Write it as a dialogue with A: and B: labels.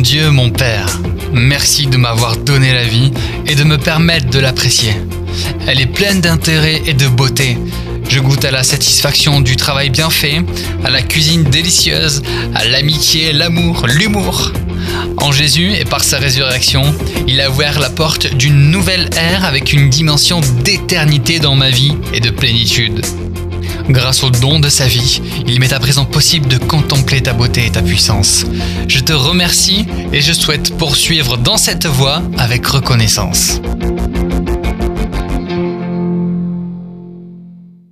A: Dieu, mon Père, merci de m'avoir donné la vie et de me permettre de l'apprécier. Elle est pleine d'intérêt et de beauté. Je goûte à la satisfaction du travail bien fait, à la cuisine délicieuse, à l'amitié, l'amour, l'humour. En Jésus et par sa résurrection, il a ouvert la porte d'une nouvelle ère avec une dimension d'éternité dans ma vie et de plénitude. Grâce au don de sa vie, il m'est à présent possible de contempler ta beauté et ta puissance. Je te remercie et je souhaite poursuivre dans cette voie avec reconnaissance.